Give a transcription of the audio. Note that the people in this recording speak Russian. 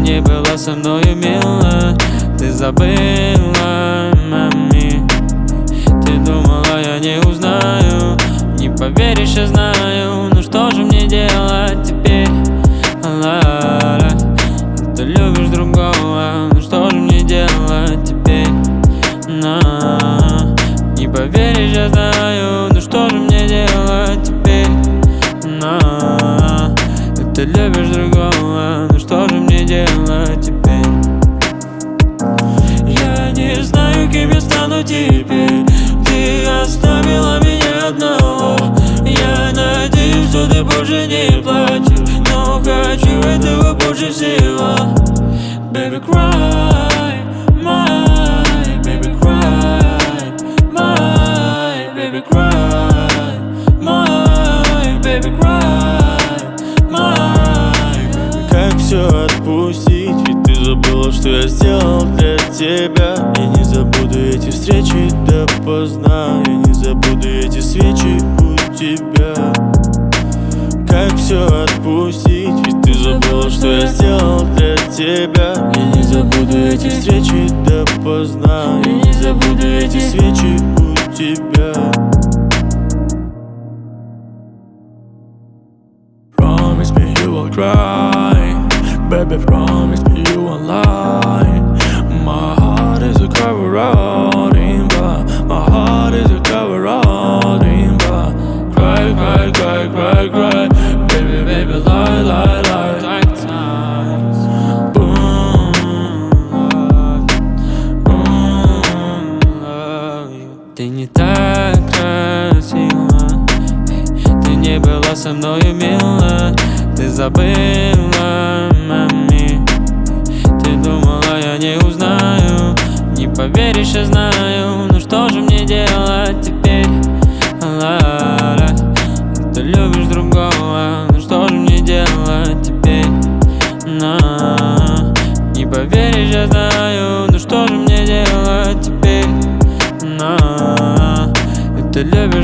не была со мною мила, ты забыла, мами. Ты думала, я не узнаю, не поверишь, я знаю. Ну что же мне делать теперь? Ла-ла, ты любишь другого, ну что же мне делать теперь? Не поверишь, я знаю. Ну что же мне делать теперь? Ты любишь другого, ну что же мне делать теперь? Я не знаю, кем я стану теперь. Ты оставила меня одного. Я надеюсь, что ты больше не плачешь, но хочу этого больше всего. Baby, cry, my baby, cry, my baby, cry, my baby, cry, my. Как все отпустить, ведь ты забыла, что я сделал для тебя. Я не забуду эти встречи допоздна, я не забуду эти свечи у тебя. Как все отпустить, ведь ты забыла, что я сделал для тебя. Я не забуду эти встречи допоздна, я не забуду эти свечи у тебя. Promise me you won't cry, baby, promise me you won't lie. My heart is a cover all in bar, my heart is a cover all in bar. Cry, cry, cry, cry, cry, baby, baby, lie, lie, lie. Like times, ты не так красива, ты не была со мною мила, ты забыла, мами. Ты думала, я не узнаю, не поверишь, я знаю. Ну что же мне делать теперь? Ла-ла, ты любишь другого, ну что же мне делать теперь? Не поверишь, я знаю. Ну что же мне делать теперь? Ты любишь